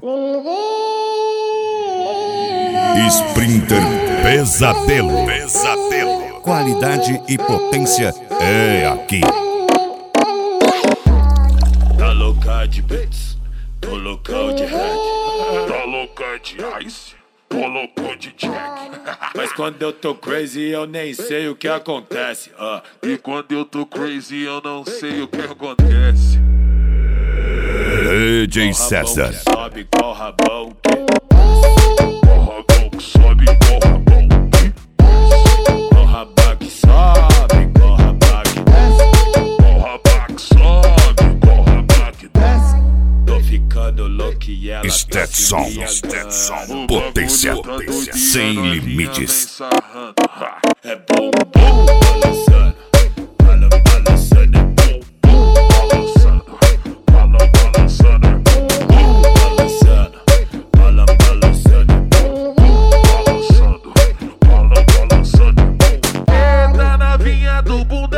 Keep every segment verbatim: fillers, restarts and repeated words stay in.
Sprinter Pesadelo. Pesadelo. Qualidade e potência é aqui. Tá louca de beats, tô loucão de head. Tá louca de ice, tô louco de jack. Mas quando eu tô crazy eu nem sei o que acontece. uh. E quando eu tô crazy eu não sei o que acontece. D J César. Sobe qual rabão que Qual rabão que sobe, qual rabão que qual rabão que sobe, qual rabão que desce. Qual rabão que sobe, qual rabão que desce. Tô ficando louco e ela Stetson. O Potência bagulho tá doido e sem a novinha limites. vem sarrando. Ha. É bom, bom, balançando, bala, balançando, é bom, bom, Balançando, bala balançando, é bom, bom. balançando, bala, balançando, é bom, Balançando, bala balançando, é bom. Eita novinha do bundão.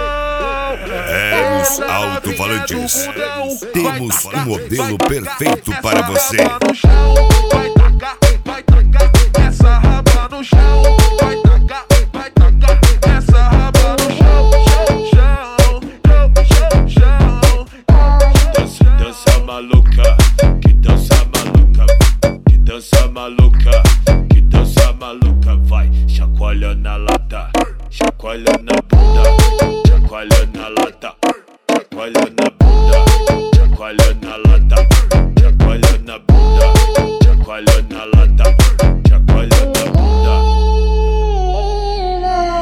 É os alto-falantes. Temos um modelo perfeito para você. Vai tacar, vai tacar essa raba no chão. Vai tacar, vai tacar essa raba no chão. Chão, chão, chão, chão. dança, dança maluca, que dança maluca, que dança maluca, que dança maluca, vai, chacoalha na lata, chacoalha na bunda, chacoalha na lata, chacoalha na bunda, chacoalha na lata, chacoalha na bunda, chacoalha na lata, chacoalha na bunda.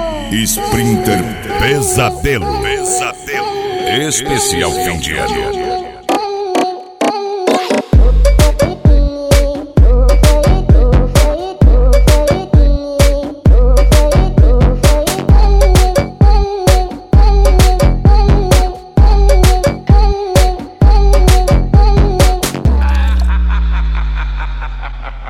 Sprinter Pesadelo. Pesadelo. Especial fim de ano.